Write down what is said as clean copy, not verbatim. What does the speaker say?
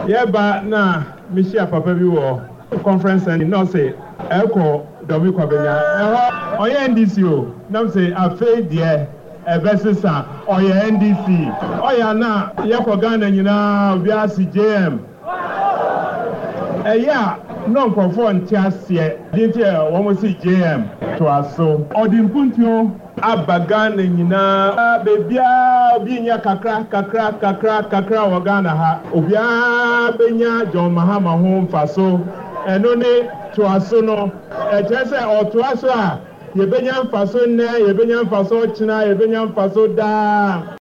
Yeba na Michia Papa bi wo conference and no say eko dobi kwabenya oye NDC o na say afei de ebesisa oye NDC oya na yekọ Ghana nyina obi asi JM eya no nkrofo ntiasie dinti wo mo si JM to aso odimpuntio Ghana nyina bebia obi nya kakra wo Ghana ha obia benya John Mahama ho mfaso eno ne to aso no ejese oto aso a yebenya mfaso nne yebenya mfaso china yebenya mfaso da